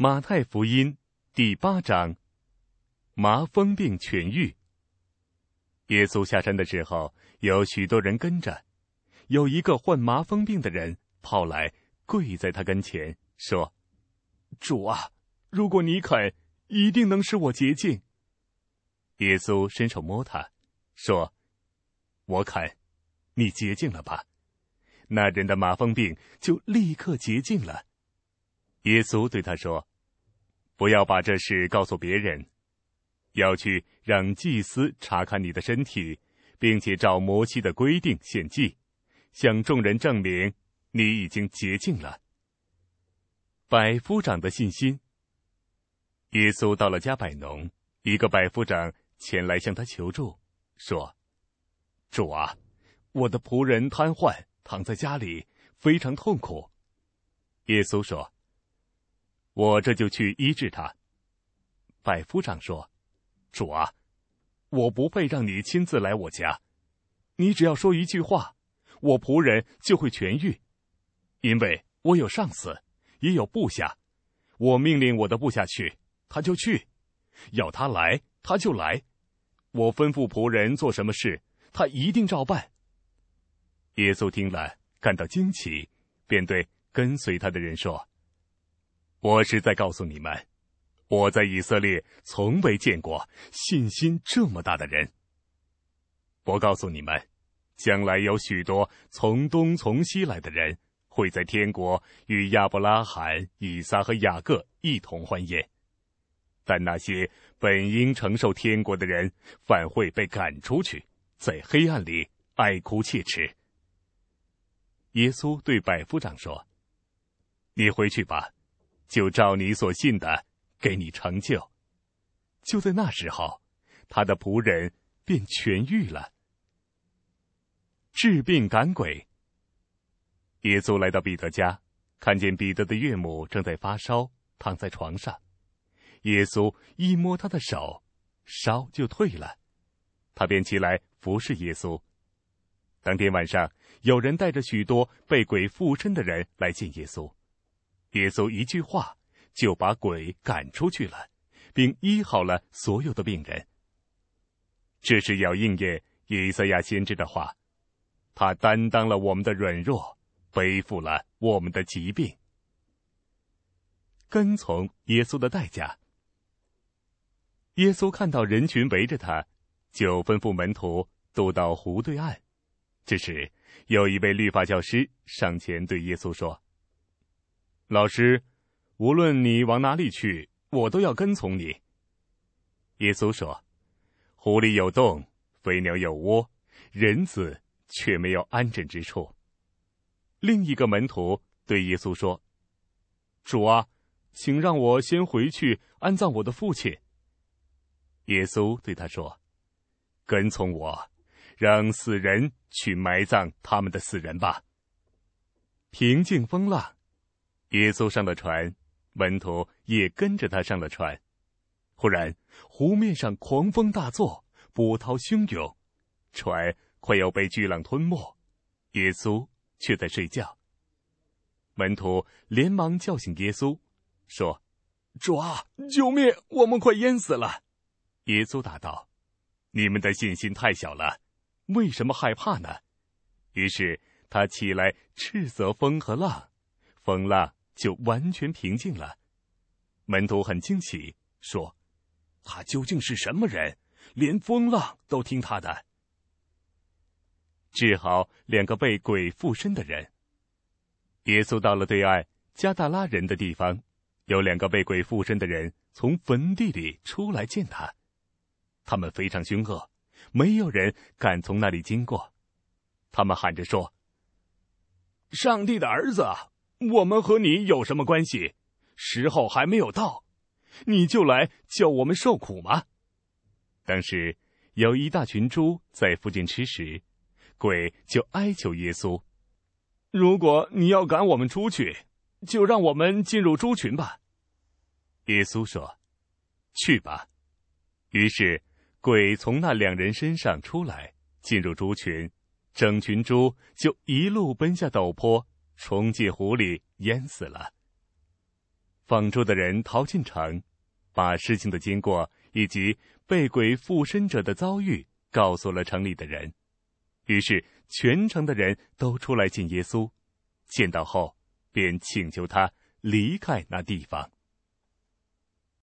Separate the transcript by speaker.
Speaker 1: 马太福音第8章，麻风病痊愈。耶稣下山的时候，有许多人跟着。有一个患麻风病的人跑来，跪在他跟前，说：“主啊，如果你肯，一定能使我洁净。”耶稣伸手摸他，说：“我肯，你洁净了吧。”那人的麻风病就立刻洁净了。耶稣对他说：“不要把这事告诉别人，要去让祭司查看你的身体，并且照摩西的规定献祭，向众人证明你已经洁净了。”百夫长的信心。耶稣到了加百农，一个百夫长前来向他求助，说：“主啊，我的仆人瘫痪，躺在家里，非常痛苦。”耶稣说：“我这就去医治他。”百夫长说：“主啊，我不配让你亲自来我家，你只要说一句话，我仆人就会痊愈。因为我有上司，也有部下，我命令我的部下去，他就去；要他来，他就来。我吩咐仆人做什么事，他一定照办。”耶稣听了，感到惊奇，便对跟随他的人说：“我实在告诉你们，我在以色列从未见过信心这么大的人。我告诉你们，将来有许多从东从西来的人，会在天国与亚伯拉罕、以撒和雅各一同欢宴。但那些本应承受天国的人，反会被赶出去，在黑暗里哀哭切齿。”耶稣对百夫长说：“你回去吧，就照你所信的给你成就。”就在那时候，他的仆人便痊愈了。治病赶鬼。耶稣来到彼得家，看见彼得的岳母正在发烧，躺在床上。耶稣一摸他的手，烧就退了，他便起来服侍耶稣。当天晚上，有人带着许多被鬼附身的人来见耶稣。耶稣一句话就把鬼赶出去了，并医好了所有的病人。这是要应验以赛亚先知的话：“他担当了我们的软弱，背负了我们的疾病。”跟从耶稣的代价。耶稣看到人群围着他，就吩咐门徒渡到湖对岸。这时，有一位律法教师上前对耶稣说：“老师，无论你往哪里去，我都要跟从你。”耶稣说：“湖里有洞，飞鸟有窝，人子却没有安枕之处。”另一个门徒对耶稣说：“主啊，请让我先回去安葬我的父亲。”耶稣对他说：“跟从我，让死人去埋葬他们的死人吧。”平静风浪。耶稣上了船，门徒也跟着他上了船。忽然，湖面上狂风大作，波涛汹涌，船快要被巨浪吞没，耶稣却在睡觉。门徒连忙叫醒耶稣，说：“主啊，救命！我们快淹死了。”耶稣答道：“你们的信心太小了，为什么害怕呢？”于是他起来斥责风和浪，风浪就完全平静了。门徒很惊奇，说：“他究竟是什么人？连风浪都听他的。”治好2个被鬼附身的人。耶稣到了对岸加大拉人的地方，有2个被鬼附身的人从坟地里出来见他。他们非常凶恶，没有人敢从那里经过。他们喊着说：“上帝的儿子，我们和你有什么关系？时候还没有到，你就来叫我们受苦吗？”当时有一大群猪在附近吃食，鬼就哀求耶稣：“如果你要赶我们出去，就让我们进入猪群吧。”耶稣说：“去吧。”于是鬼从那2人身上出来，进入猪群，整群猪就一路奔下陡坡，冲进湖里淹死了。 放猪的人逃进城，把事情的经过以及被鬼附身者的遭遇告诉了城里的人。于是全城的人都出来见耶稣，见到后便请求他离开那地方。